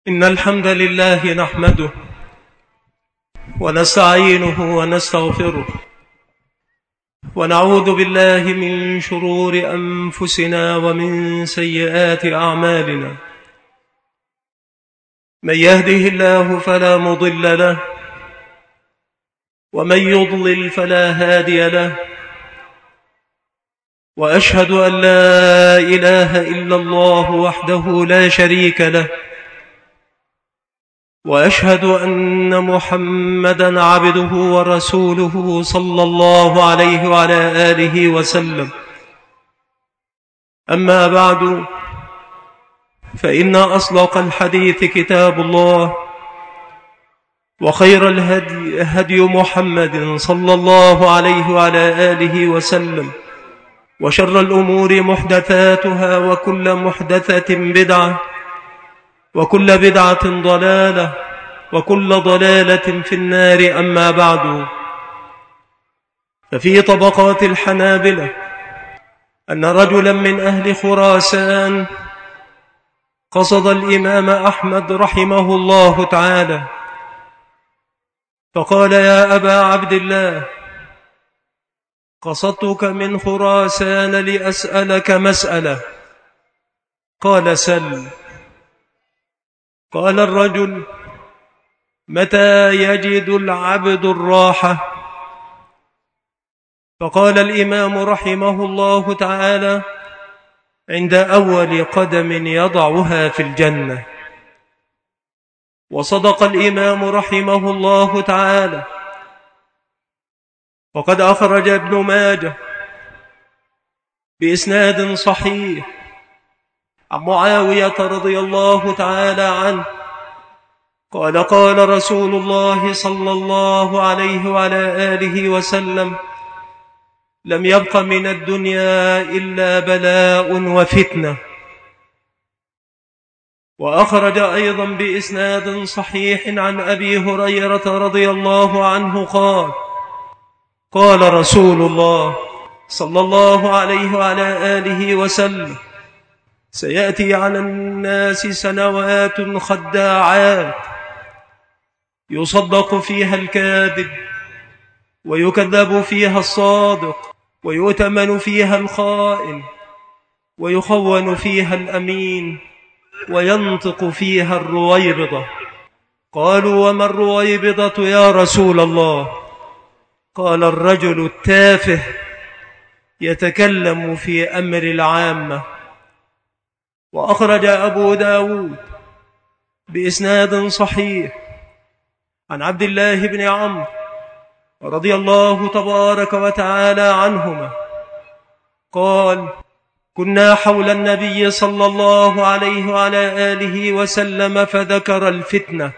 إن الحمد لله نحمده ونستعينه ونستغفره ونعوذ بالله من شرور أنفسنا ومن سيئات أعمالنا. من يهده الله فلا مضل له ومن يضلل فلا هادي له، وأشهد أن لا إله إلا الله وحده لا شريك له، وأشهد أن محمدًا عبده ورسوله صلى الله عليه وعلى آله وسلم. أما بعد، فإن أصدق الحديث كتاب الله، وخير الهدي هدي محمد صلى الله عليه وعلى آله وسلم، وشر الأمور محدثاتها، وكل محدثة بدعة، وكل بدعة ضلالة، وكل ضلالة في النار. أما بعد، ففي طبقات الحنابلة أن رجلا من أهل خراسان قصد الإمام أحمد رحمه الله تعالى فقال: يا أبا عبد الله، قصدتك من خراسان لأسألك مسألة. قال: سل. قال الرجل: متى يجد العبد الراحة؟ فقال الإمام رحمه الله تعالى: عند أول قدم يضعها في الجنة. وصدق الإمام رحمه الله تعالى، وقد أخرج ابن ماجه بإسناد صحيح عن معاوية رضي الله تعالى عنه قال: قال رسول الله صلى الله عليه وعلى آله وسلم: لم يبق من الدنيا إلا بلاء وفتنة. وأخرج أيضا بإسناد صحيح عن أبي هريرة رضي الله عنه قال: قال رسول الله صلى الله عليه وعلى آله وسلم: سيأتي على الناس سنوات خداعات يصدق فيها الكاذب، ويكذب فيها الصادق، ويؤتمن فيها الخائن، ويخون فيها الأمين، وينطق فيها الرويبضة. قالوا: وما الرويبضة يا رسول الله؟ قال: الرجل التافه يتكلم في أمر العامة. وأخرج أبو داود بإسناد صحيح عن عبد الله بن عمرو رضي الله تبارك وتعالى عنهما قال: كنا حول النبي صلى الله عليه وعلى آله وسلم فذكر الفتنة،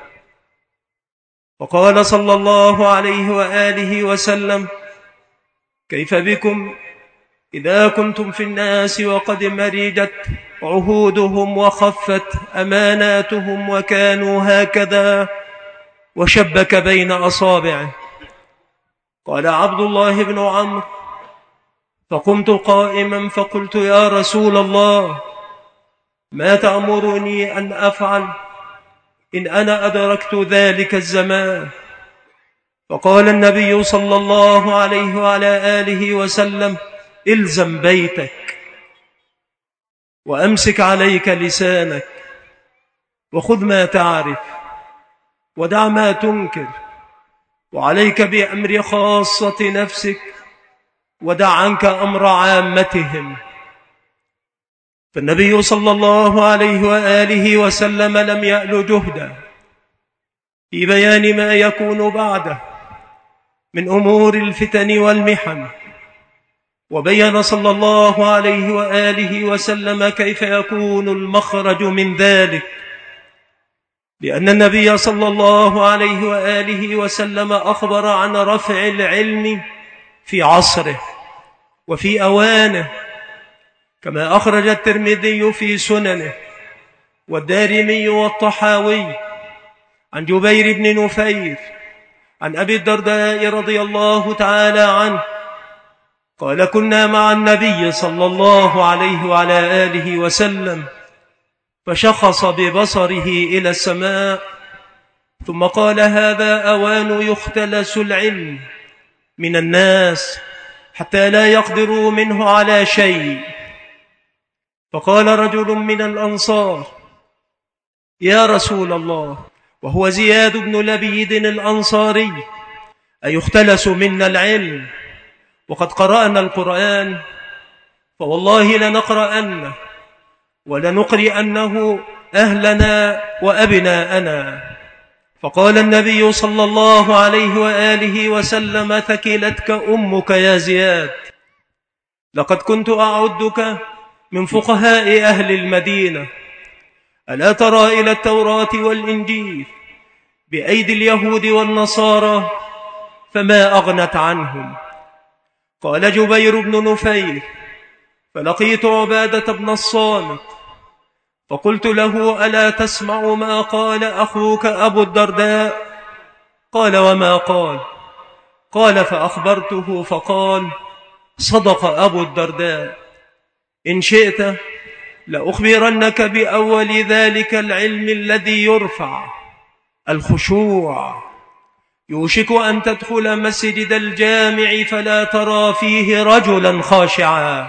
وقال صلى الله عليه وآله وسلم: كيف بكم إذا كنتم في الناس وقد مرجت عهودهم وخفت أماناتهم وكانوا هكذا، وشبك بين أصابعه. قال عبد الله بن عمرو: فقمت قائما فقلت: يا رسول الله، ما تأمرني أن أفعل إن أنا أدركت ذلك الزمان؟ فقال النبي صلى الله عليه وعلى آله وسلم: إلزم بيتك، وأمسك عليك لسانك، وخذ ما تعرف، ودع ما تنكر، وعليك بأمر خاصة نفسك، ودع عنك أمر عامتهم. فالنبي صلى الله عليه وآله وسلم لم يأل جهدا في بيان ما يكون بعده من أمور الفتن والمحن، وبين صلى الله عليه وآله وسلم كيف يكون المخرج من ذلك، لأن النبي صلى الله عليه وآله وسلم أخبر عن رفع العلم في عصره وفي أوانه، كما أخرج الترمذي في سننه والدارمي والطحاوي عن جبير بن نفير عن أبي الدرداء رضي الله تعالى عنه قال: كنا مع النبي صلى الله عليه وعلى آله وسلم فشخص ببصره إلى السماء ثم قال: هذا أوان يختلس العلم من الناس حتى لا يقدروا منه على شيء. فقال رجل من الأنصار: يا رسول الله، وهو زياد بن لبيد الأنصاري، أيختلس منا العلم وقد قرأنا القرآن؟ فوالله لنقرأنه ولنقرئنه أهلنا وأبناءنا. فقال النبي صلى الله عليه وآله وسلم: ثكلتك أمك يا زياد، لقد كنت أعدك من فقهاء أهل المدينة. ألا ترى إلى التوراة والإنجيل بأيدي اليهود والنصارى فما أغنت عنهم؟ قال جبير بن نفير: فلقيت عبادة بن الصامت فقلت له: ألا تسمع ما قال أخوك أبو الدرداء؟ قال: وما قال؟ قال: فأخبرته فقال: صدق أبو الدرداء، إن شئت لأخبرنك بأول ذلك العلم الذي يرفع: الخشوع. يوشك أن تدخل مسجد الجامع فلا ترى فيه رجلا خاشعا.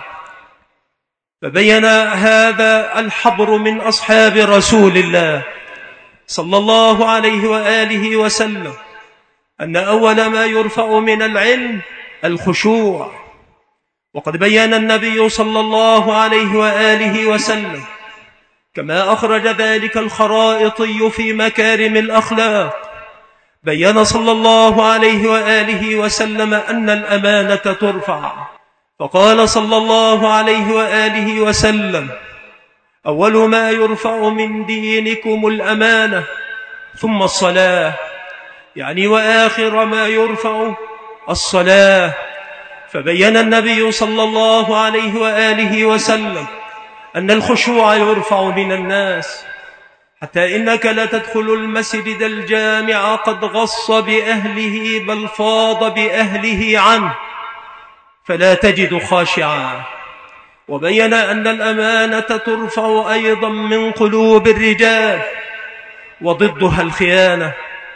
فبين هذا الحبر من أصحاب رسول الله صلى الله عليه وآله وسلم أن أول ما يرفع من العلم الخشوع. وقد بين النبي صلى الله عليه وآله وسلم كما أخرج ذلك الخرائطي في مكارم الأخلاق، بين صلى الله عليه وآله وسلم أن الأمانة ترفع، فقال صلى الله عليه وآله وسلم: أول ما يرفع من دينكم الأمانة ثم الصلاة، يعني وآخر ما يرفع الصلاة. فبين النبي صلى الله عليه وآله وسلم أن الخشوع يرفع من الناس حتى إنك لا تدخل المسجد الجامع قد غص بأهله بل فاض بأهله عنه فلا تجد خاشعا. وبين أن الأمانة ترفع أيضا من قلوب الرجال وضدها الخيانة.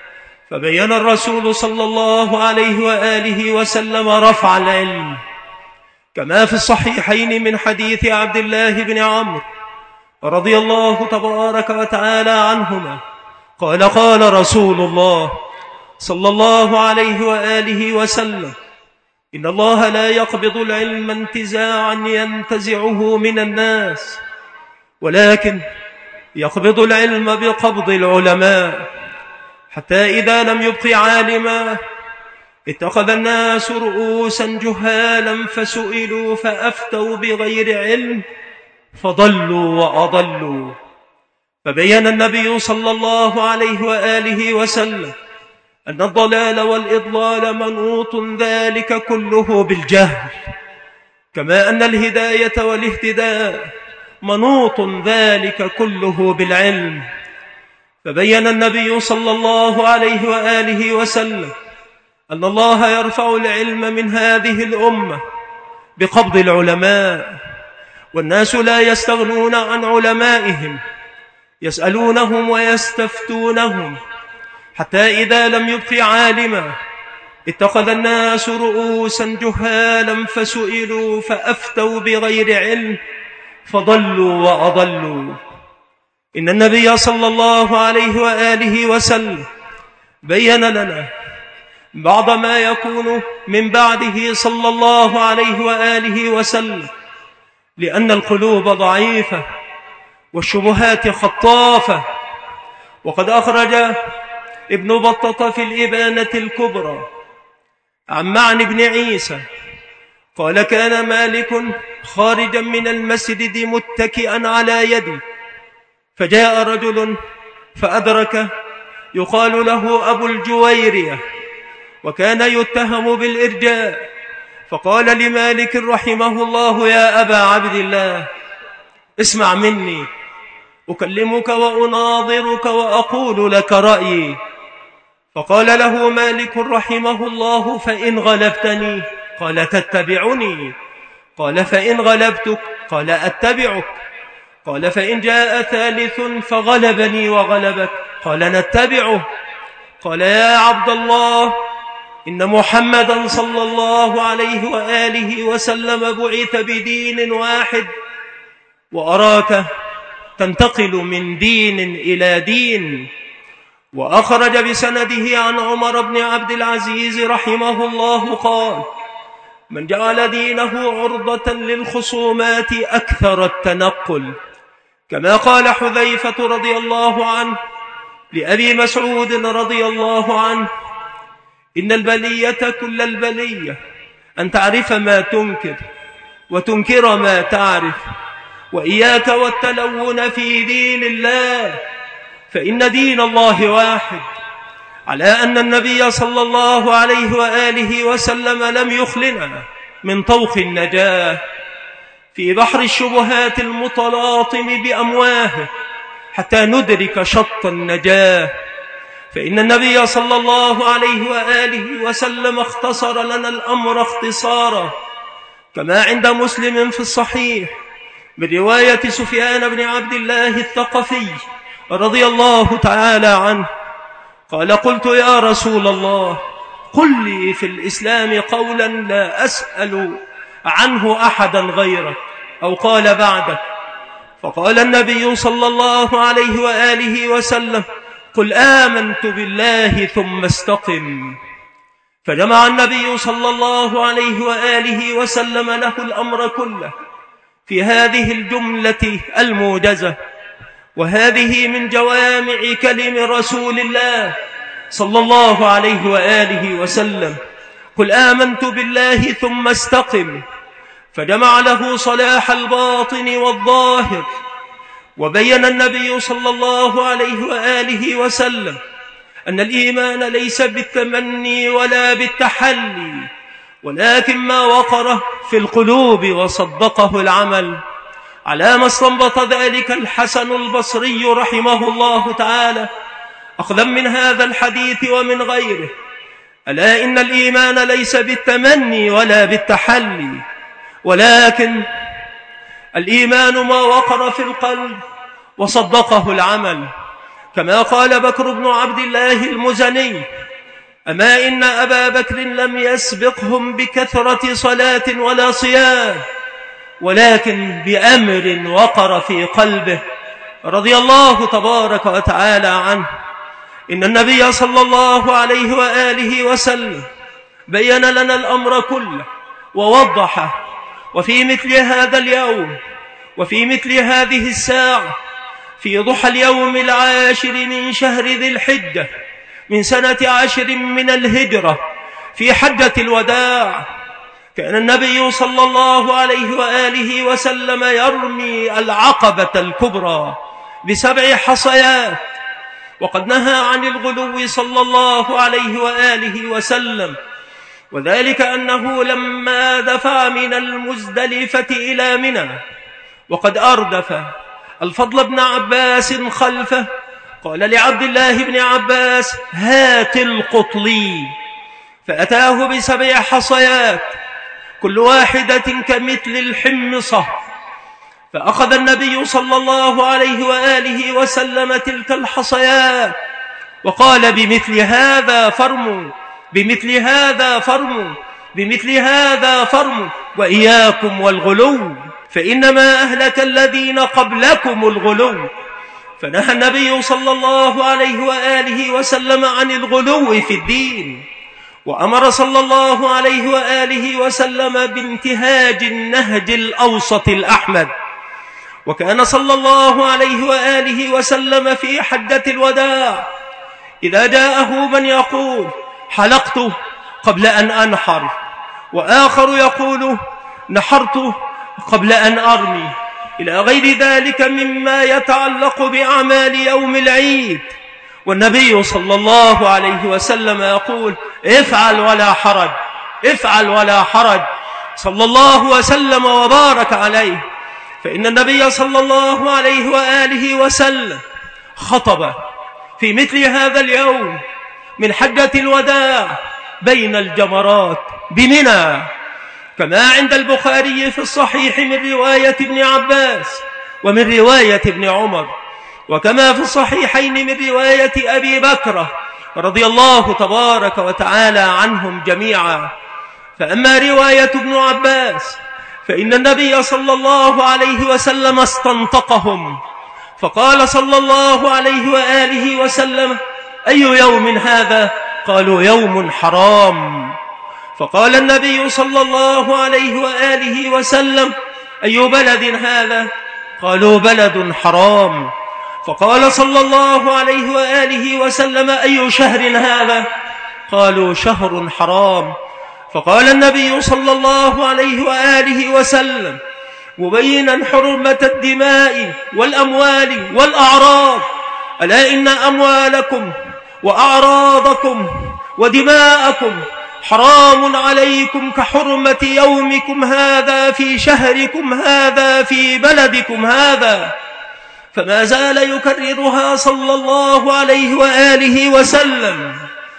فبين الرسول صلى الله عليه وآله وسلم رفع العلم كما في الصحيحين من حديث عبد الله بن عمرو رضي الله تبارك وتعالى عنهما قال: قال رسول الله صلى الله عليه وآله وسلم: إن الله لا يقبض العلم انتزاعا ينتزعه من الناس، ولكن يقبض العلم بقبض العلماء، حتى إذا لم يبق عالما اتخذ الناس رؤوسا جهالا فسئلوا فأفتوا بغير علم فضلوا وأضلوا. فبين النبي صلى الله عليه وآله وسلم أن الضلال والإضلال منوط ذلك كله بالجهل، كما أن الهداية والاهتداء منوط ذلك كله بالعلم. فبين النبي صلى الله عليه وآله وسلم أن الله يرفع العلم من هذه الأمة بقبض العلماء، والناس لا يستغنون عن علمائهم، يسألونهم ويستفتونهم، حتى إذا لم يبق عالما اتخذ الناس رؤوسا جهالا فسئلوا فأفتوا بغير علم فضلوا وأضلوا. إن النبي صلى الله عليه وآله وسلم بين لنا بعض ما يكون من بعده صلى الله عليه وآله وسلم، لأن القلوب ضعيفة والشبهات خطافة. وقد أخرج ابن بطة في الإبانة الكبرى عن معن بن عيسى قال: كان مالك خارجا من المسجد متكئا على يدي، فجاء رجل فأدرك يقال له أبو الجويرية، وكان يتهم بالإرجاء، فقال لمالك رحمه الله: يا أبا عبد الله، اسمع مني، أكلمك وأناظرك وأقول لك رأيي. فقال له مالك رحمه الله: فإن غلبتني؟ قال: تتبعني؟ قال: فإن غلبتك؟ قال: أتبعك. قال: فإن جاء ثالث فغلبني وغلبك قال: نتبعه. قال: يا عبد الله، إن محمدا صلى الله عليه وآله وسلم بعث بدين واحد، وأراك تنتقل من دين إلى دين. وأخرج بسنده عن عمر بن عبد العزيز رحمه الله قال: من جعل دينه عرضة للخصومات أكثر التنقل، كما قال حذيفة رضي الله عنه لأبي مسعود رضي الله عنه: إن البلية كل البلية أن تعرف ما تنكر وتنكر ما تعرف، وإياك والتلون في دين الله، فإن دين الله واحد. على أن النبي صلى الله عليه وآله وسلم لم يخلنا من طوق النجاة في بحر الشبهات المتلاطم بأمواهه حتى ندرك شط النجاة، فإن النبي صلى الله عليه وآله وسلم اختصر لنا الأمر اختصارا، كما عند مسلم في الصحيح من رواية سفيان بن عبد الله الثقفي رضي الله تعالى عنه قال: قلت يا رسول الله، قل لي في الإسلام قولا لا أسأل عنه أحدا غيرك، أو قال بعدك. فقال النبي صلى الله عليه وآله وسلم: قل آمنت بالله ثم استقم. فجمع النبي صلى الله عليه وآله وسلم له الأمر كله في هذه الجملة الموجزة، وهذه من جوامع كلم رسول الله صلى الله عليه وآله وسلم: قل آمنت بالله ثم استقم. فجمع له صلاح الباطن والظاهر، وبين النبي صلى الله عليه وآله وسلم أن الإيمان ليس بالتمني ولا بالتحلي، ولكن ما وقر في القلوب وصدقه العمل، على ما استنبط ذلك الحسن البصري رحمه الله تعالى أخذا من هذا الحديث ومن غيره: ألا إن الإيمان ليس بالتمني ولا بالتحلي، ولكن الإيمان ما وقر في القلب وصدقه العمل، كما قال بكر بن عبد الله المزني: أما إن أبا بكر لم يسبقهم بكثرة صلاة ولا صيام، ولكن بأمر وقر في قلبه رضي الله تبارك وتعالى عنه. إن النبي صلى الله عليه وآله وسلم بين لنا الأمر كله ووضحه، وفي مثل هذا اليوم وفي مثل هذه الساعة في ضحى اليوم 10 من شهر ذي الحجة من سنة 10 من الهجرة في حجة الوداع، كان النبي صلى الله عليه وآله وسلم يرمي العقبة الكبرى ب7 حصيات، وقد نهى عن الغلو صلى الله عليه وآله وسلم، وذلك أنه لما دفع من المزدلفة إلى منى وقد أردف الفضل بن عباس خلفه، قال لعبد الله بن عباس: هات القطلي، فأتاه ب7 حصيات كل واحدة كمثل الحمصة، فأخذ النبي صلى الله عليه وآله وسلم تلك الحصيات وقال: بمثل هذا فرموا، بمثل هذا فرموا، بمثل هذا فرموا، وإياكم والغلو، فإنما أهلك الذين قبلكم الغلو. فنهى النبي صلى الله عليه وآله وسلم عن الغلو في الدين، وأمر صلى الله عليه وآله وسلم بانتهاج النهج الأوسط الأحمد. وكان صلى الله عليه وآله وسلم في حجة الوداع إذا جاءه من يقول: حلقت قبل أن أنحر، وآخر يقول: نحرت قبل أن أرمي، إلى غير ذلك مما يتعلق بأعمال يوم العيد، والنبي صلى الله عليه وسلم يقول: افعل ولا حرج، افعل ولا حرج، صلى الله وسلم وبارك عليه. فإن النبي صلى الله عليه وآله وسلم خطب في مثل هذا اليوم من حجة الوداع بين الجمرات بمنى، كما عند البخاري في الصحيح من رواية ابن عباس ومن رواية ابن عمر، وكما في الصحيحين من رواية أبي بكر رضي الله تبارك وتعالى عنهم جميعا. فأما رواية ابن عباس فإن النبي صلى الله عليه وسلم استنطقهم فقال صلى الله عليه وآله وسلم: أي يوم هذا؟ قالوا: يوم حرام. فقال النبي صلى الله عليه وآله وسلم: أي بلد هذا؟ قالوا: بلد حرام. فقال صلى الله عليه وآله وسلم: أي شهر هذا؟ قالوا: شهر حرام. فقال النبي صلى الله عليه وآله وسلم مبينا حرمة الدماء والأموال والأعراض: ألا إن أموالكم وأعراضكم ودماءكم حرام عليكم كحرمة يومكم هذا في شهركم هذا في بلدكم هذا. فما زال يكررها صلى الله عليه وآله وسلم.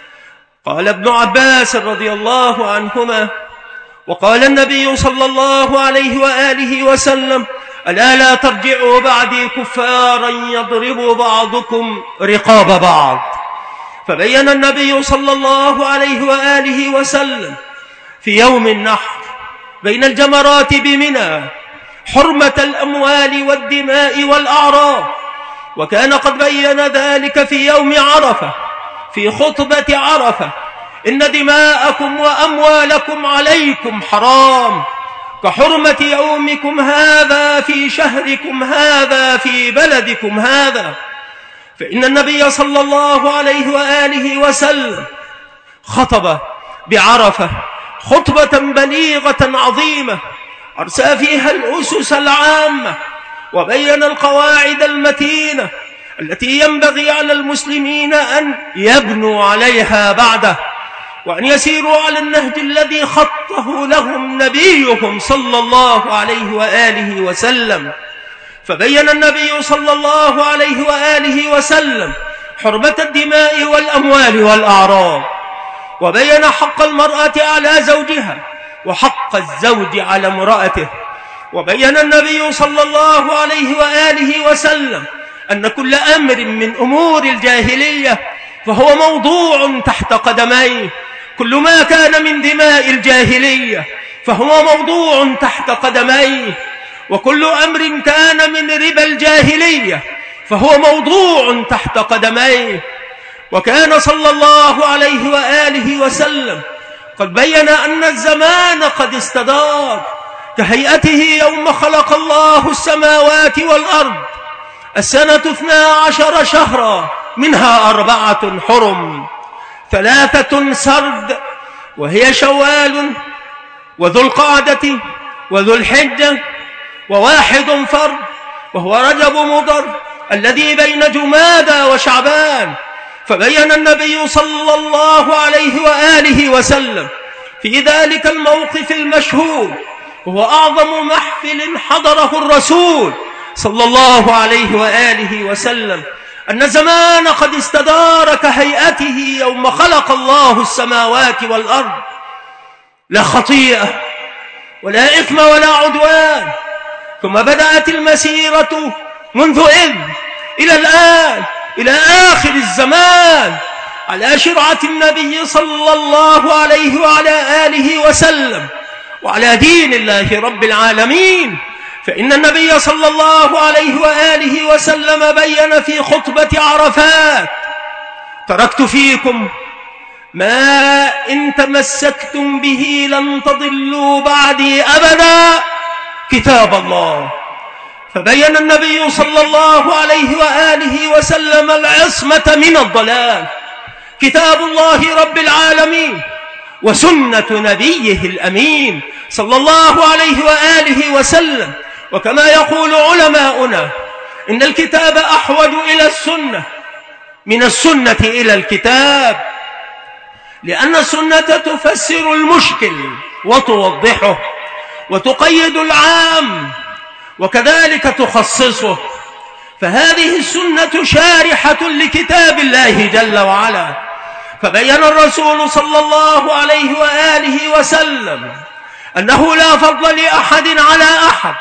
قال ابن عباس رضي الله عنهما: وقال النبي صلى الله عليه وآله وسلم: ألا لا ترجعوا بعدي كفارا يضرب بعضكم رقاب بعض. فبين النبي صلى الله عليه وآله وسلم في يوم النحر بين الجمرات بمنى حرمة الأموال والدماء والأعراض، وكان قد بين ذلك في يوم عرفة في خطبة عرفة: إن دماءكم وأموالكم عليكم حرام كحرمة يومكم هذا في شهركم هذا في بلدكم هذا. فإن النبي صلى الله عليه وآله وسلم خطب بعرفة خطبة بليغة عظيمة أرسى فيها الأسس العامة وبين القواعد المتينة التي ينبغي على المسلمين أن يبنوا عليها بعده، وأن يسيروا على النهج الذي خطه لهم نبيهم صلى الله عليه وآله وسلم. فبين النبي صلى الله عليه وآله وسلم حرمة الدماء والأموال والأعراض، وبين حق المرأة على زوجها وحق الزوج على امرأته. وبين النبي صلى الله عليه وآله وسلم أن كل أمر من أمور الجاهلية فهو موضوع تحت قدميه، كل ما كان من دماء الجاهلية فهو موضوع تحت قدميه، وكل أمر كان من ربا الجاهلية فهو موضوع تحت قدميه. وكان صلى الله عليه وآله وسلم قد بين أن الزمان قد استدار كهيئته يوم خلق الله السماوات والأرض. السنة 12 شهرا منها 4 حرم، 3 سرد وهي شوال وذو القعدة وذو الحجة، و1 فرد وهو رجب مضر الذي بين جمادى وشعبان. فبين النبي صلى الله عليه وآله وسلم في ذلك الموقف المشهور، وهو أعظم محفل حضره الرسول صلى الله عليه وآله وسلم، أن الزمان قد استدار كهيئته يوم خلق الله السماوات والأرض، لا خطيئة ولا إثم ولا عدوان. ثم بدأت المسيرة منذ إذ إلى الآن إلى آخر الزمان على شرعة النبي صلى الله عليه وعلى آله وسلم وعلى دين الله رب العالمين. فإن النبي صلى الله عليه وآله وسلم بين في خطبة عرفات: تركت فيكم ما إن تمسكتم به لن تضلوا بعدي أبدا، كتاب الله. فبين النبي صلى الله عليه وآله وسلم العصمة من الضلال: كتاب الله رب العالمين وسنة نبيه الأمين صلى الله عليه وآله وسلم. وكما يقول علماؤنا إن الكتاب أحوج إلى السنة من السنة إلى الكتاب، لأن السنة تفسر المشكل وتوضحه وتقيد العام وكذلك تخصصه. فهذه السنة شارحة لكتاب الله جل وعلا. فبين الرسول صلى الله عليه وآله وسلم أنه لا فضل لأحد على أحد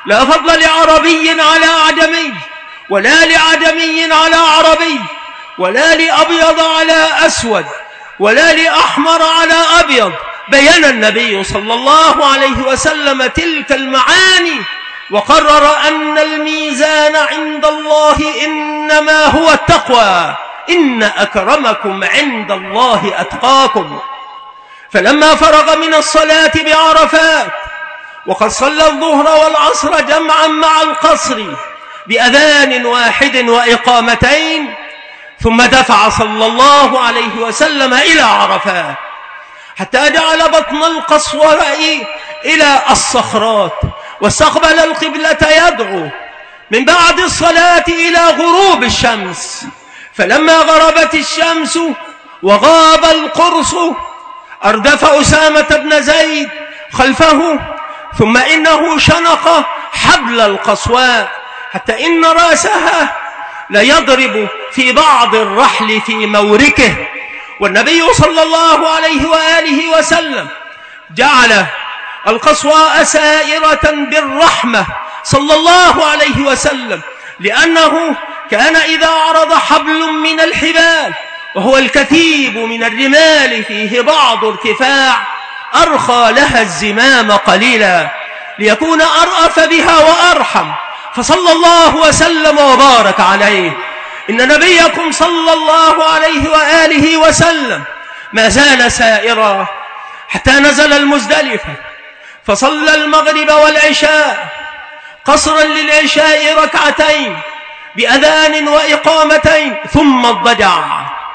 لا فضل لعربي على أعجمي، ولا لعجمي على عربي، ولا لأبيض على أسود، ولا لأحمر على أبيض. بيّن النبي صلى الله عليه وسلم تلك المعاني، وقرر أن الميزان عند الله إنما هو التقوى، إن أكرمكم عند الله أتقاكم. فلما فرغ من الصلاة بعرفات، وقد صلى الظهر والعصر جمعا مع القصر بأذان واحد وإقامتين، ثم دفع صلى الله عليه وسلم إلى عرفات حتى جعل بطن القصواء إلى الصخرات، واستقبل القبلة يدعو من بعد الصلاة إلى غروب الشمس. فلما غربت الشمس وغاب القرص أردف أسامة بن زيد خلفه، ثم إنه شنق حبل القصواء حتى إن رأسها ليضرب في بعض الرحل في موركه. والنبي صلى الله عليه وآله وسلم جعل القصواء سائرة بالرحمة صلى الله عليه وسلم، لأنه كان إذا عرض حبل من الحبال وهو الكثيب من الرمال فيه بعض ارتفاع، أرخى لها الزمام قليلا ليكون أرأف بها وأرحم. فصلى الله وسلم وبارك عليه. إن نبيكم صلى الله عليه وآله وسلم ما زال سائرا حتى نزل المزدلفة، فصلى المغرب والعشاء قصرا للعشاء ركعتين بأذان وإقامتين، ثم اضطجع.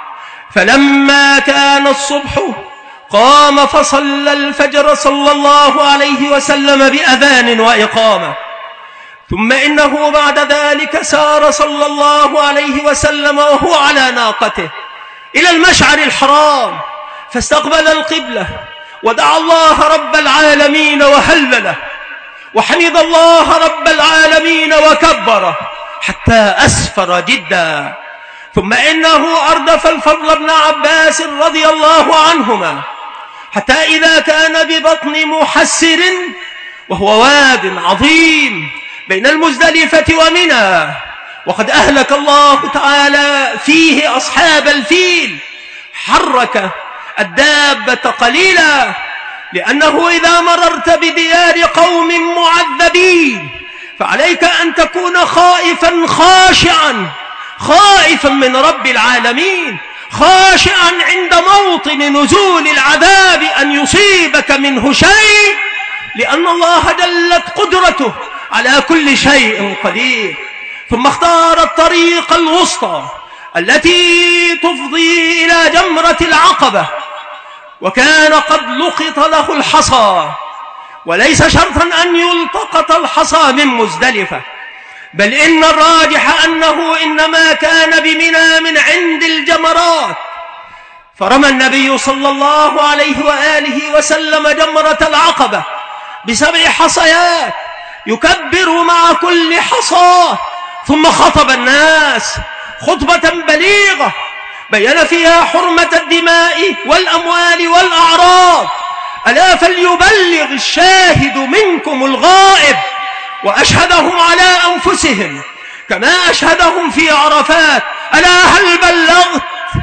فلما كان الصبح قام فصلى الفجر صلى الله عليه وسلم بأذان وإقامة. ثم إنه بعد ذلك سار صلى الله عليه وسلم وهو على ناقته إلى المشعر الحرام، فاستقبل القبلة ودعا الله رب العالمين وهلله، وحمد الله رب العالمين وكبره حتى أسفر جدا. ثم إنه أردف الفضل بن عباس رضي الله عنهما حتى إذا كان ببطن محسر، وهو واد عظيم بين المزدلفة ومنى، وقد أهلك الله تعالى فيه أصحاب الفيل، حرك الدابة قليلا، لأنه إذا مررت بديار قوم معذبين فعليك أن تكون خائفا خاشعا، خائفا من رب العالمين، خاشعا عند موطن نزول العذاب أن يصيبك منه شيء، لأن الله جلت قدرته على كل شيء قدير. ثم اختار الطريق الوسطى التي تفضي إلى جمرة العقبة، وكان قد لقط له الحصى، وليس شرطا أن يلتقط الحصى من مزدلفة، بل إن الراجح أنه إنما كان بمنى من عند الجمرات. فرمى النبي صلى الله عليه وآله وسلم جمرة العقبة ب7 حصيات، يكبر مع كل حصى، ثم خطب الناس خطبة بليغة بيّن فيها حرمة الدماء والأموال والأعراض. ألا فليبلغ الشاهد منكم الغائب، وأشهدهم على أنفسهم كما أشهدهم في عرفات. ألا هل بلغت؟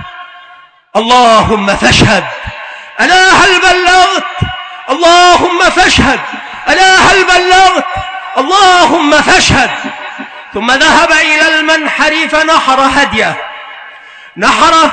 اللهم فاشهد. ألا هل بلغت؟ اللهم فاشهد. ألا هل بلغت؟ اللهم فاشهد. ثم ذهب إلى المنحر فنحر هديه، نحر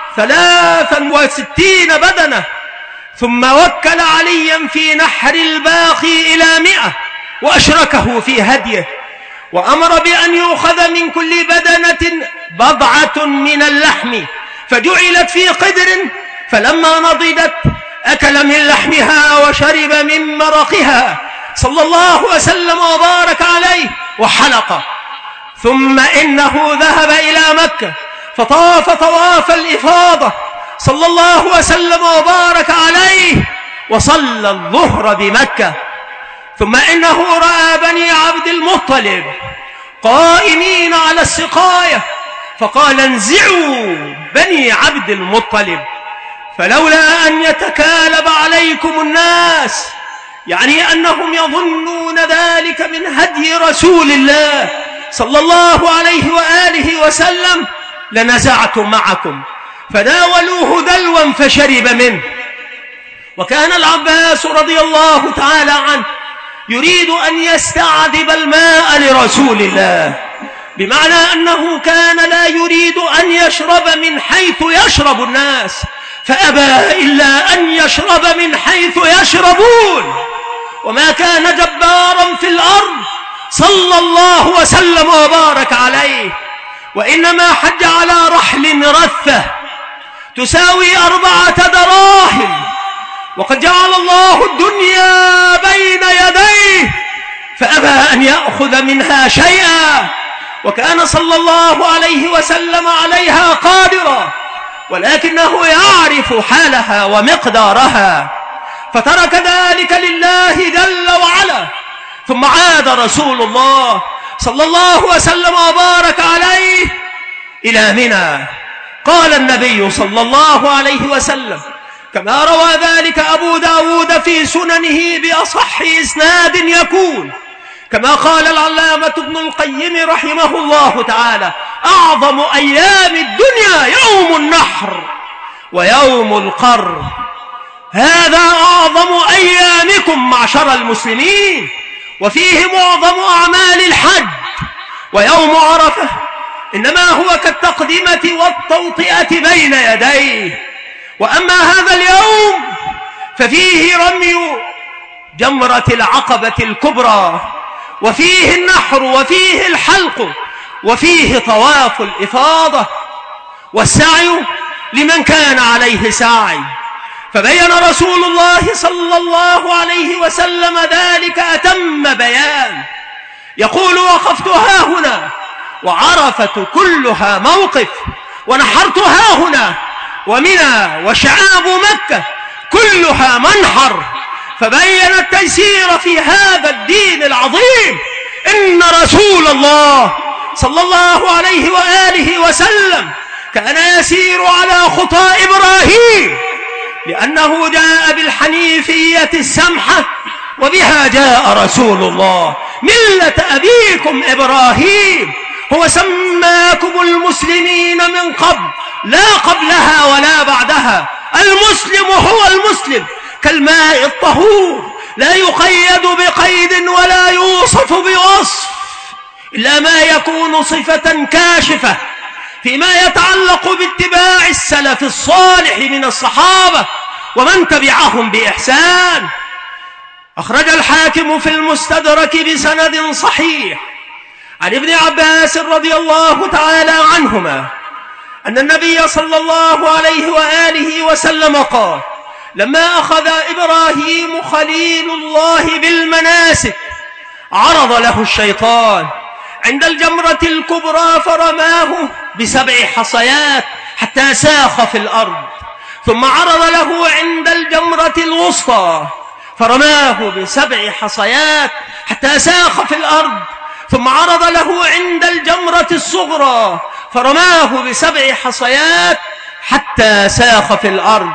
63 بدنة، ثم وكل عليا في نحر الباقي إلى 100، وأشركه في هديه، وأمر بأن يؤخذ من كل بدنة بضعة من اللحم، فجعلت في قدر، فلما نضجت أكل من لحمها وشرب من مرقها صلى الله وسلم وبارك عليه وحلق. ثم إنه ذهب إلى مكة فطاف طواف الإفاضة صلى الله وسلم وبارك عليه، وصلى الظهر بمكة. ثم إنه رأى بني عبد المطلب قائمين على السقاية، فقال: انزعوا بني عبد المطلب، فلولا أن يتكالب عليكم الناس يعني أنهم يظنون ذلك من هدي رسول الله صلى الله عليه وآله وسلم لنزعت معكم، فناولوه دلوا فشرب منه. وكان العباس رضي الله تعالى عنه يريد أن يستعذب الماء لرسول الله، بمعنى أنه كان لا يريد أن يشرب من حيث يشرب الناس، فأبى إلا أن يشرب من حيث يشربون. وما كان جبارا في الأرض صلى الله وسلم وبارك عليه، وإنما حج على رحل رثة تساوي 4 دراهم، وقد جعل الله الدنيا بين يديه فأبى أن يأخذ منها شيئا، وكان صلى الله عليه وسلم عليها قادرا، ولكنه يعرف حالها ومقدارها، فترك ذلك لله جل وعلا. ثم عاد رسول الله صلى الله وسلم وبارك عليه إلى منى. قال النبي صلى الله عليه وسلم كما روى ذلك أبو داود في سننه بأصح إسناد يكون، كما قال العلامة ابن القيم رحمه الله تعالى: أعظم أيام الدنيا يوم النحر ويوم القر، هذا أعظم أيامكم معشر المسلمين، وفيه معظم أعمال الحج. ويوم عرفة إنما هو كالتقدمة والتوطئة بين يديه. وأما هذا اليوم ففيه رمي جمرة العقبة الكبرى، وفيه النحر، وفيه الحلق، وفيه طواف الإفاضة، والسعي لمن كان عليه سعي. فبين رسول الله صلى الله عليه وسلم ذلك أتم بيان، يقول: وقفت هاهنا وعرفة كلها موقف، ونحرت هاهنا، ومنى وشعاب مكة كلها منحر. فبين التيسير في هذا الدين العظيم. إن رسول الله صلى الله عليه وآله وسلم كان يسير على خطى إبراهيم، لأنه جاء بالحنيفية السمحة، وبها جاء رسول الله. ملة أبيكم إبراهيم، هو سماكم المسلمين من قبل، لا قبلها ولا بعدها. المسلم هو المسلم كالماء الطهور، لا يقيد بقيد ولا يوصف بوصف، إلا ما يكون صفة كاشفة فيما يتعلق باتباع السلف الصالح من الصحابة ومن تبعهم بإحسان. أخرج الحاكم في المستدرك بسند صحيح عن ابن عباس رضي الله تعالى عنهما أن النبي صلى الله عليه وآله وسلم قال: لما أخذ إبراهيم خليل الله بالمناسك عرض له الشيطان عند الجمرة الكبرى فرماه ب7 حصيات حتى ساخ في الأرض، ثم عرض له عند الجمرة الوسطى فرماه ب7 حصيات حتى ساخ في الأرض، ثم عرض له عند الجمرة الصغرى فرماه ب7 حصيات حتى ساخ في الأرض.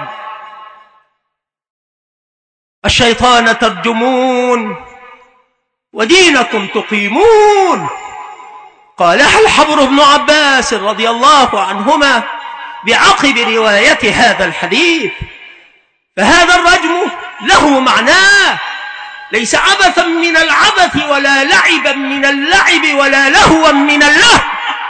الشيطان ترجمون ودينكم تقيمون. قالها الحبر بن عباس رضي الله عنهما بعقب رواية هذا الحديث. فهذا الرجم له معناه، ليس عبثا من العبث ولا لعبا من اللعب ولا لهوا من اللهو،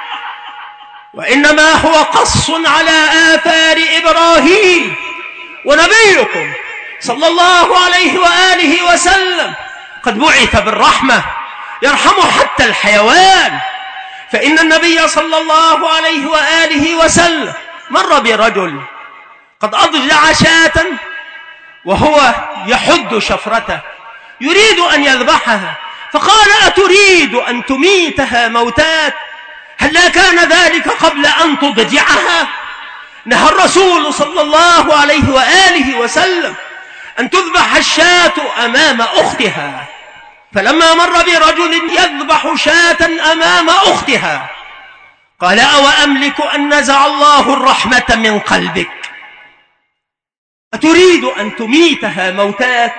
وإنما هو قص على آثار إبراهيم. ونبيكم صلى الله عليه وآله وسلم قد بعث بالرحمة يرحم حتى الحيوان. فإن النبي صلى الله عليه وآله وسلم مر برجل قد أضجع شاة وهو يحد شفرته يريد أن يذبحها، فقال: أتريد أن تميتها موتات؟ هل كان ذلك قبل أن تضجعها؟ نهى الرسول صلى الله عليه وآله وسلم أن تذبح الشاة أمام أختها. فلما مر برجل يذبح شاة أمام أختها قال: أو أملك أن نزع الله الرحمة من قلبك؟ أتريد أن تميتها موتات؟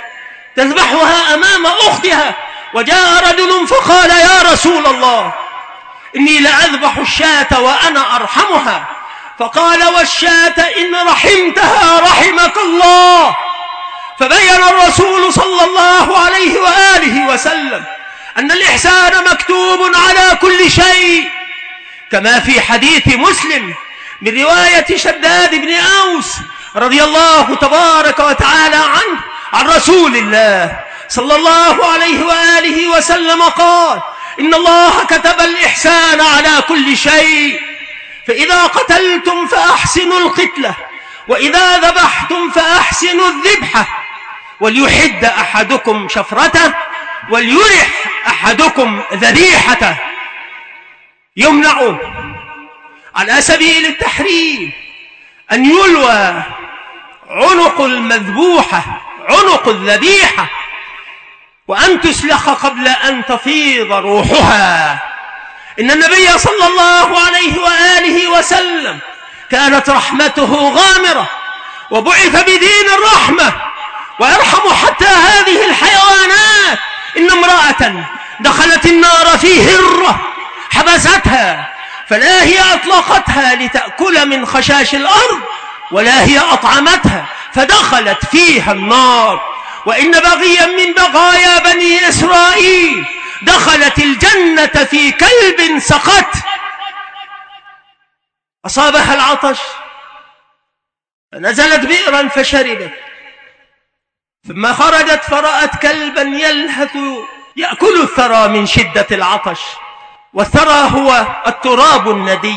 تذبحها أمام أختها. وجاء رجل فقال: يا رسول الله، إني لأذبح الشاة وأنا أرحمها. فقال: والشاة إن رحمتها رحمك الله. فبين الرسول صلى الله عليه وآله وسلم أن الإحسان مكتوب على كل شيء، كما في حديث مسلم من رواية شداد بن أوس رضي الله تبارك وتعالى عنه عن رسول الله صلى الله عليه وآله وسلم قال: إن الله كتب الإحسان على كل شيء، فإذا قتلتم فأحسنوا القتلة، وإذا ذبحتم فأحسنوا الذبحة، وليحد أحدكم شفرته، وليرح أحدكم ذبيحته. يمنع على سبيل التحريم أن يلوى عنق المذبوحة، عنق الذبيحة، وأن تسلخ قبل أن تفيض روحها. إن النبي صلى الله عليه وآله وسلم كانت رحمته غامرة، وبعث بدين الرحمة، ويرحم حتى هذه الحيوانات. إن امرأة دخلت النار في هرة حبستها، فلا هي أطلقتها لتأكل من خشاش الأرض، ولا هي أطعمتها، فدخلت فيها النار. وإن بغيا من بغايا بني إسرائيل دخلت الجنة في كلب سقط، أصابها العطش فنزلت بئرا فشربت، ثم خرجت فرأت كلبا يلهث يأكل الثرى من شدة العطش، والثرى هو التراب الندي،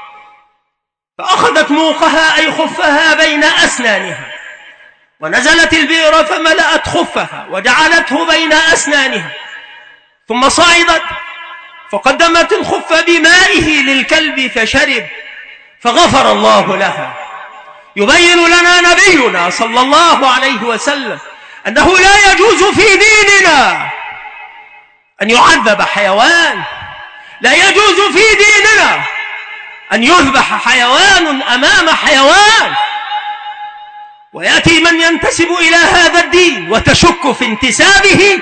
فأخذت موقها أي خفها بين أسنانها، ونزلت البئر فملأت خفها وجعلته بين أسنانها، ثم صعدت فقدمت الخف بمائه للكلب فشرب، فغفر الله لها. يبين لنا نبينا صلى الله عليه وسلم أنه لا يجوز في ديننا أن يعذب حيوان، لا يجوز في ديننا أن يذبح حيوان أمام حيوان. ويأتي من ينتسب إلى هذا الدين وتشك في انتسابه،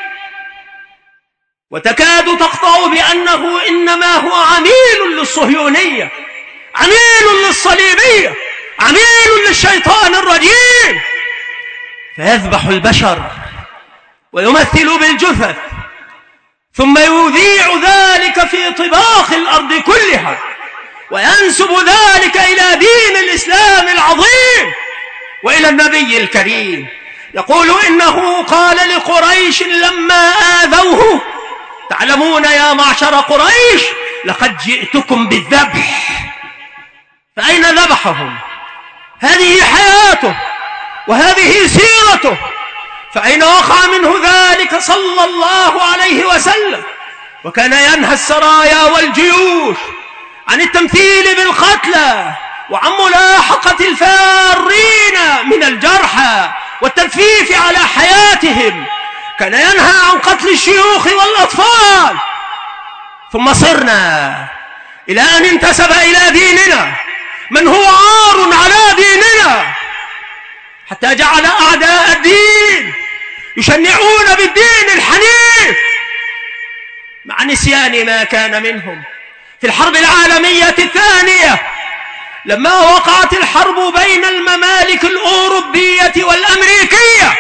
وتكاد تقطع بأنه إنما هو عميل للصهيونية، عميل للصليبية، عميل للشيطان الرجيم، فيذبح البشر ويمثل بالجثث، ثم يذيع ذلك في طباق الأرض كلها، وينسب ذلك إلى دين الإسلام العظيم وإلى النبي الكريم. يقول إنه قال لقريش لما آذوه: تعلمون يا معشر قريش لقد جئتكم بالذبح. فأين ذبحهم؟ هذه حياته وهذه سيرته، فأين وقع منه ذلك صلى الله عليه وسلم؟ وكان ينهى السرايا والجيوش عن التمثيل بالقتلى، وعن ملاحقة الفارين من الجرحى والتلفيف على حياتهم. كان ينهى عن قتل الشيوخ والأطفال. ثم صرنا إلى أن انتسب إلى ديننا من هو عار على ديننا، حتى جعل أعداء الدين يشنعون بالدين الحنيف، مع نسيان ما كان منهم. في الحرب العالمية الثانية لما وقعت الحرب بين الممالك الأوروبية والأمريكية،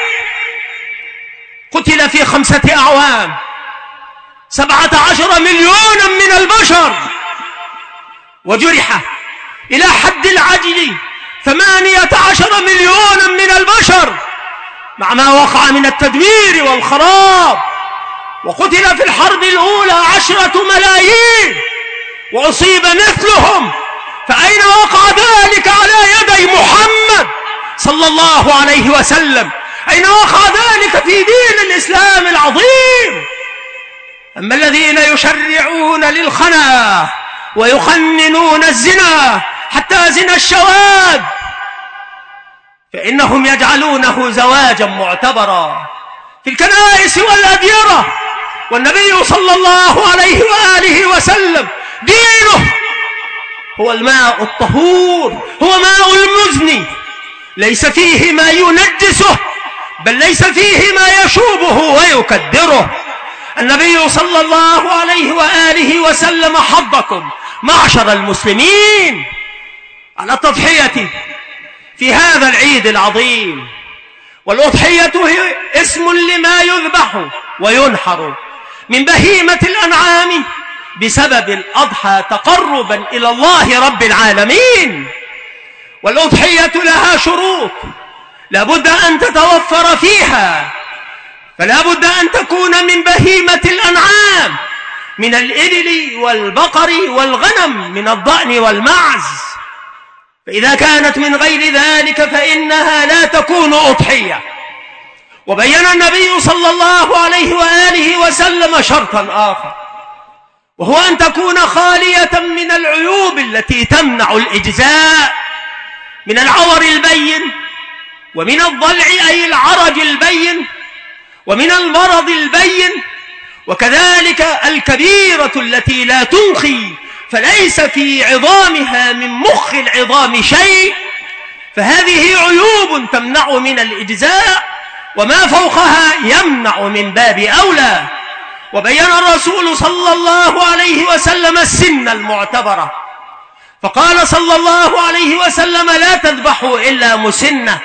قتل في 5 أعوام 17 مليونا من البشر، وجرح إلى حد العجز 18 مليونا من البشر، مع ما وقع من التدمير والخراب. وقتل في الحرب الأولى 10 ملايين وأصيب مثلهم، فأين وقع ذلك على يدي محمد صلى الله عليه وسلم؟ أين وقع ذلك في دين الإسلام العظيم؟ أما الذين يشرعون للخنا ويخننون الزنا حتى زنا الشواذ، فإنهم يجعلونه زواجا معتبرا في الكنائس والأديرة. والنبي صلى الله عليه وآله وسلم دينه هو الماء الطهور، هو ماء المزن، ليس فيه ما ينجسه، بل ليس فيه ما يشوبه ويكدره. النبي صلى الله عليه وآله وسلم حضكم معشر المسلمين على التضحية في هذا العيد العظيم. والأضحية هي اسم لما يذبح وينحر من بهيمة الأنعام بسبب الأضحى تقربا إلى الله رب العالمين. والأضحية لها شروط لابد أن تتوفر فيها، فلا بد أن تكون من بهيمة الأنعام من الإبل والبقر والغنم من الضأن والمعز، فإذا كانت من غير ذلك فإنها لا تكون أضحية. وبين النبي صلى الله عليه وآله وسلم شرطا آخر، وهو أن تكون خالية من العيوب التي تمنع الإجزاء، من العور البين، ومن الضلع أي العرج البين، ومن المرض البين، وكذلك الكبيرة التي لا تنخي فليس في عظامها من مخ العظام شيء، فهذه عيوب تمنع من الإجزاء، وما فوقها يمنع من باب أولى. وبين الرسول صلى الله عليه وسلم السن المعتبرة، فقال صلى الله عليه وسلم لا تذبحوا إلا مسنة،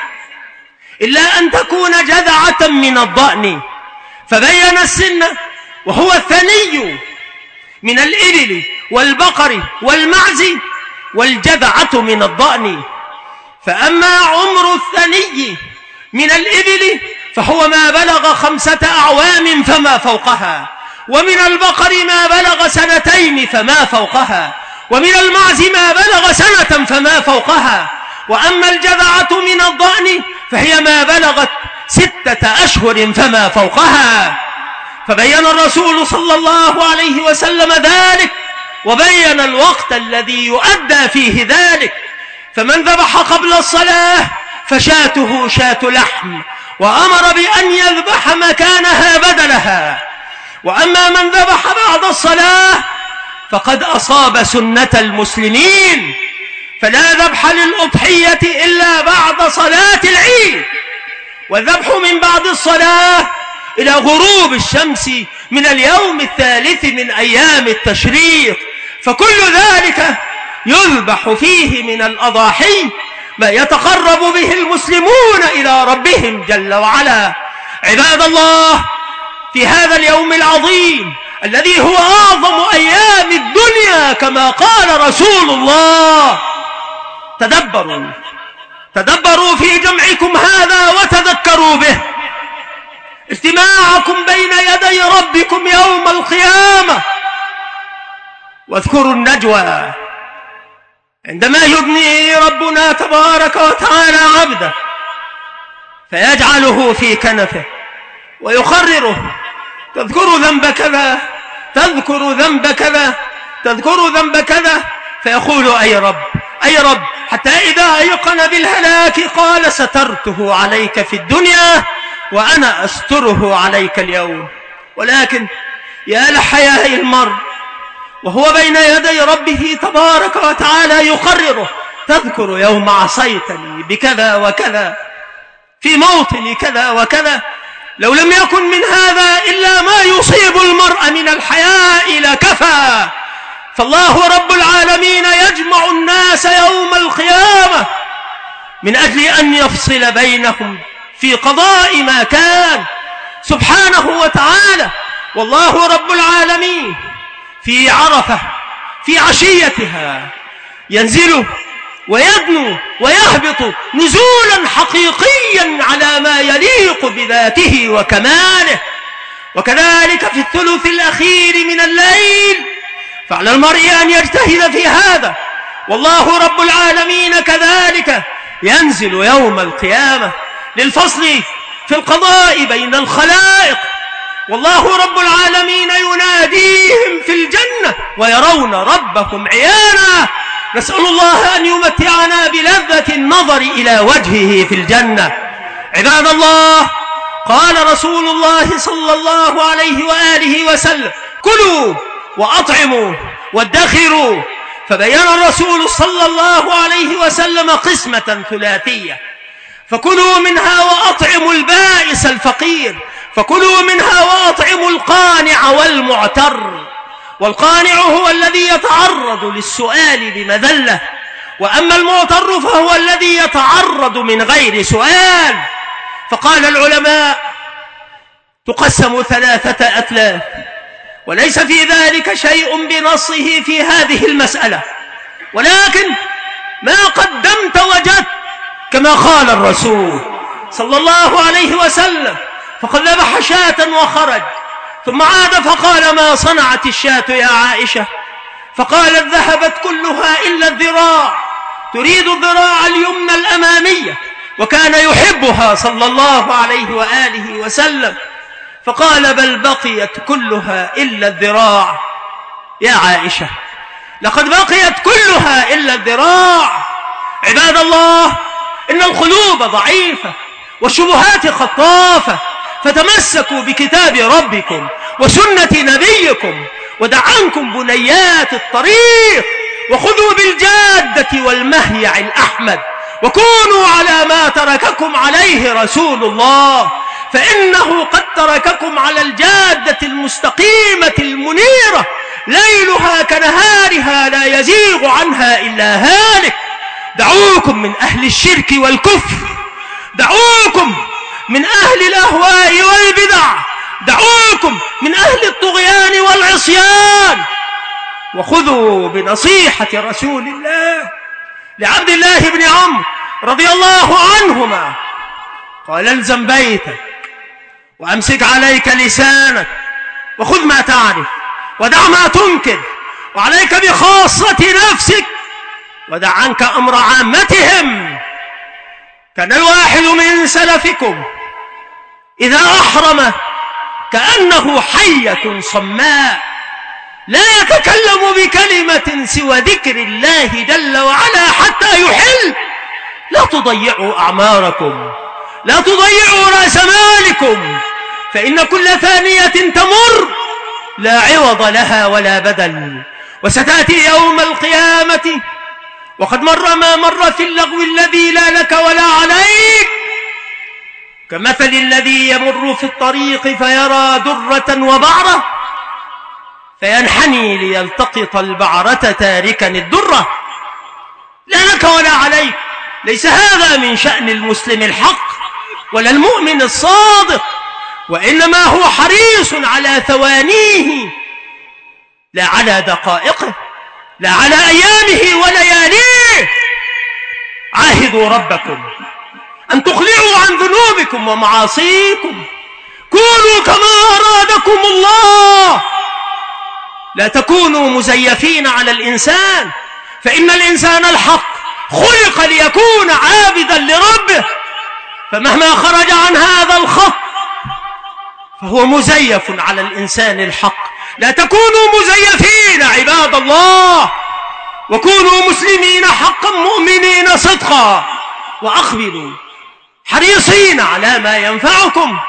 إلا أن تكون جذعة من الضأن، فبين السن وهو الثني من الإبل والبقر والمعز، والجذعة من الضأن. فأما عمر الثني من الإبل فهو ما بلغ 5 أعوام فما فوقها، ومن البقر ما بلغ 2 فما فوقها، ومن المعز ما بلغ 1 فما فوقها. وأما الجذعة من الضأن فهي ما بلغت 6 أشهر فما فوقها. فبين الرسول صلى الله عليه وسلم ذلك، وبين الوقت الذي يؤدى فيه ذلك. فمن ذبح قبل الصلاة فشاته شاة لحم، وأمر بأن يذبح مكانها بدلها. وأما من ذبح بعد الصلاة فقد أصاب سنة المسلمين، فلا ذبح للأضحية إلا بعد صلاة العيد، والذبح من بعد الصلاة إلى غروب الشمس من اليوم الثالث من أيام التشريق، فكل ذلك يذبح فيه من الأضاحي ما يتقرب به المسلمون إلى ربهم جل وعلا. عباد الله، في هذا اليوم العظيم الذي هو أعظم أيام الدنيا كما قال رسول الله، تدبروا في جمعكم هذا وتذكروا به، اجتماعكم بين يدي ربكم يوم القيامة، واذكروا النجوى عندما يبني ربنا تبارك وتعالى عبده فيجعله في كنفه ويقرره: تذكر ذنب كذا، تذكر ذنب كذا، تذكر ذنب كذا، فيقول أي رب، حتى إذا أيقن بالهلاك قال: سترته عليك في الدنيا وأنا أستره عليك اليوم. ولكن يا لحياء المرء وهو بين يدي ربه تبارك وتعالى يقرره: تذكر يوم عصيتني بكذا وكذا في موطن كذا وكذا. لو لم يكن من هذا إلا ما يصيب المرء من الحياء لكفى. فالله رب العالمين يجمع الناس يوم القيامة من أجل أن يفصل بينهم في قضاء ما كان سبحانه وتعالى. والله رب العالمين في عرفة في عشيتها ينزل ويدنو ويهبط نزولا حقيقيا على ما يليق بذاته وكماله. وكذلك في الثلث الأخير من الليل، فعلى المرء أن يجتهد في هذا. والله رب العالمين كذلك ينزل يوم القيامة للفصل في القضاء بين الخلائق، والله رب العالمين يناديهم في الجنة ويرون ربهم عيانا. نسأل الله أن يمتعنا بلذة النظر إلى وجهه في الجنة. عباد الله، قال رسول الله صلى الله عليه وآله وسلم: كلوا وأطعموا وادخروا. فبين الرسول صلى الله عليه وسلم قسمة ثلاثية، فكلوا منها وأطعموا البائس الفقير، فكلوا منها وأطعموا القانع والمعتر. والقانع هو الذي يتعرض للسؤال بمذلة، وأما المعتر فهو الذي يتعرض من غير سؤال. فقال العلماء: تقسم 3 أثلاث، وليس في ذلك شيء بنصه في هذه المسألة، ولكن ما قدمت وجدت، كما قال الرسول صلى الله عليه وسلم: فقد ذبح شاة وخرج، ثم عاد فقال: ما صنعت الشاة يا عائشة؟ فقالت: ذهبت كلها إلا الذراع، تريد الذراع اليمنى الأمامية، وكان يحبها صلى الله عليه وآله وسلم. فقال: بل بقيت كلها إلا الذراع يا عائشة، لقد بقيت كلها إلا الذراع. عباد الله، إن القلوب ضعيفة والشبهات خطافة، فتمسكوا بكتاب ربكم وسنة نبيكم، ودع عنكم بنيات الطريق، وخذوا بالجادة والمهيع الأحمد، وكونوا على ما ترككم عليه رسول الله، فإنه قد ترككم على الجادة المستقيمة المنيرة، ليلها كنهارها لا يزيغ عنها إلا هالك. دعوكم من أهل الشرك والكفر، دعوكم من أهل الأهواء والبدع، دعوكم من أهل الطغيان والعصيان، وخذوا بنصيحة رسول الله لعبد الله بن عمرو رضي الله عنهما، قال: الزم بيتك وأمسك عليك لسانك، وخذ ما تعرف ودع ما تنكر، وعليك بخاصة نفسك ودع عنك أمر عامتهم. كان الواحد من سلفكم إذا أحرم كأنه حية صماء، لا يتكلم بكلمة سوى ذكر الله جل وعلا حتى يحل. لا تضيعوا أعماركم، لا تضيعوا رأس مالكم، فإن كل ثانية تمر لا عوض لها ولا بدل، وستأتي يوم القيامة وقد مر ما مر في اللغو الذي لا لك ولا عليك، كمثل الذي يمر في الطريق فيرى درة وبعرة فينحني ليلتقط البعرة تاركا الدرة. لا لك ولا عليك. ليس هذا من شأن المسلم الحق ولا المؤمن الصادق، وإنما هو حريص على ثوانيه لا على دقائقه، لا على أيامه ولياليه. عاهدوا ربكم أن تقلعوا عن ذنوبكم ومعاصيكم، كونوا كما أرادكم الله، لا تكونوا مزيفين على الإنسان، فإن الإنسان الحق خلق ليكون عابدا لربه، فمهما خرج عن هذا الخط فهو مزيف على الإنسان الحق. لا تكونوا مزيفين عباد الله، وكونوا مسلمين حقا مؤمنين صدقا، وأقبلوا حريصين على ما ينفعكم.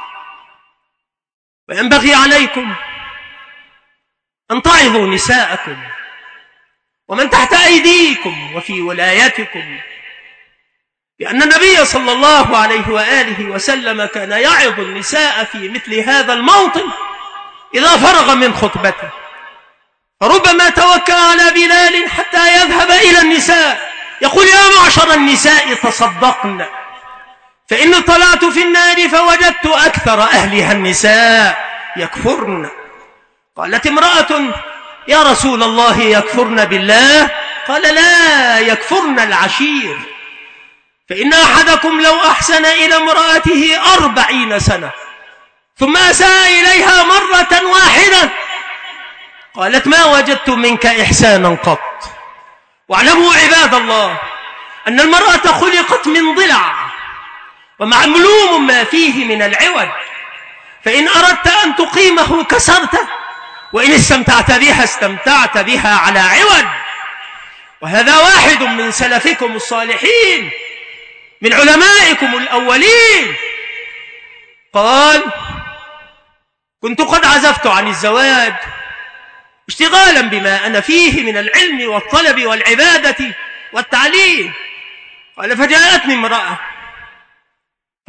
وينبغي عليكم أن تعظوا نساءكم ومن تحت أيديكم وفي ولايتكم، لأن النبي صلى الله عليه وآله وسلم كان يعظ النساء في مثل هذا الموطن إذا فرغ من خطبته، فربما توكل على بلال حتى يذهب إلى النساء يقول: يا معشر النساء تصدقن، فإن طلعت في النار فوجدت أكثر أهلها النساء يكفرن. قالت امرأة: يا رسول الله يكفرن بالله؟ قال: لا، يكفرن العشير، فإن أحدكم لو أحسن إلى امرأته 40 سنة ثم أساء إليها مرة واحدة، قالت: ما وجدت منك إحسانا قط. واعلموا عباد الله أن المرأة خلقت من ضلع، ومعلوم ما فيه من العوج، فإن أردت أن تقيمه كسرته، وإن استمتعت بها استمتعت بها على عوج. وهذا واحد من سلفكم الصالحين من علمائكم الأولين قال: كنت قد عزفت عن الزواج اشتغالا بما أنا فيه من العلم والطلب والعبادة والتعليم. قال: فجاءتني امرأة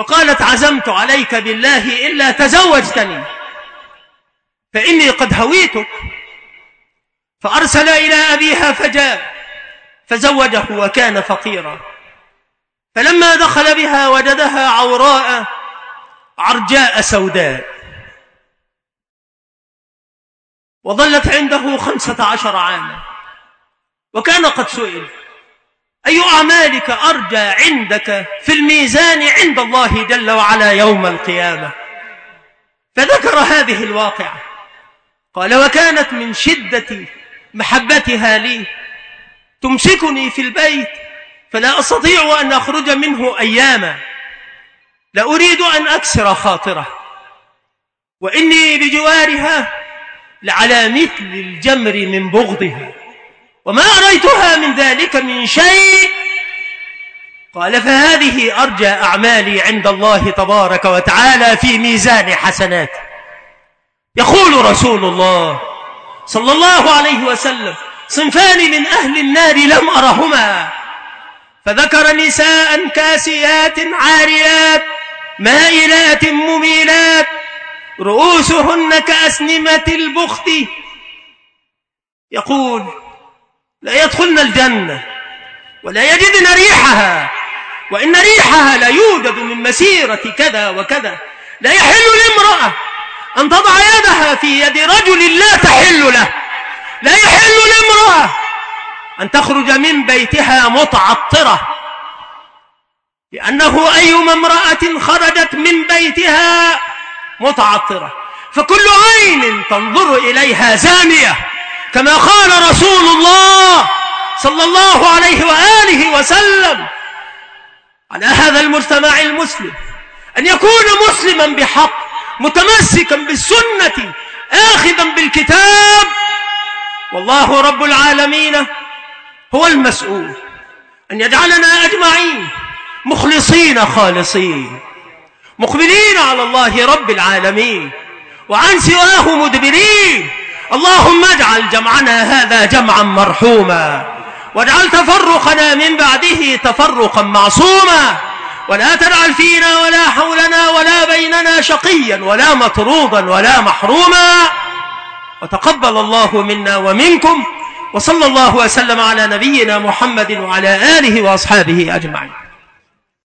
فقالت عزمت عليك بالله إلا تزوجتني فإني قد هويتك. فأرسل إلى أبيها فجاء فزوجه وكان فقيرا. فلما دخل بها وجدها عوراء عرجاء سوداء، وظلت عنده 15 عاما. وكان قد سئل: أي أعمالك أرجى عندك في الميزان عند الله جل وعلا يوم القيامة؟ فذكر هذه الواقعة. قال: وكانت من شدة محبتها لي تمسكني في البيت فلا أستطيع أن أخرج منه أياما، لا أريد أن أكسر خاطره، وإني بجوارها لعلى مثل الجمر من بغضها، وما أريتها من ذلك من شيء. قال: فهذه أرجى أعمالي عند الله تبارك وتعالى في ميزان حسنات. يقول رسول الله صلى الله عليه وسلم: صنفان من أهل النار لم أرهما، فذكر نساء كاسيات عاريات مائلات مميلات رؤوسهن كأسنمة البخت. يقول: لا يدخلن الجنة ولا يجدن ريحها، وإن ريحها لا يوجد من مسيرة كذا وكذا. لا يحل لامرأة أن تضع يدها في يد رجل لا تحل له. لا يحل لامرأة أن تخرج من بيتها متعطرة، لأنه أيما امرأة خرجت من بيتها متعطرة فكل عين تنظر إليها زانية، كما قال رسول الله صلى الله عليه وآله وسلم. على هذا المجتمع المسلم أن يكون مسلما بحق، متمسكا بالسنة، آخذا بالكتاب، والله رب العالمين هو المسؤول أن يجعلنا أجمعين مخلصين خالصين، مقبلين على الله رب العالمين، وعن سواه مدبرين. اللهم اجعل جمعنا هذا جمعا مرحوما، واجعل تفرقنا من بعده تفرقا معصوما، ولا تجعل فينا ولا حولنا ولا بيننا شقيا ولا مطرودا ولا محروما. وتقبل الله منا ومنكم، وصلى الله وسلم على نبينا محمد وعلى آله وأصحابه أجمعين.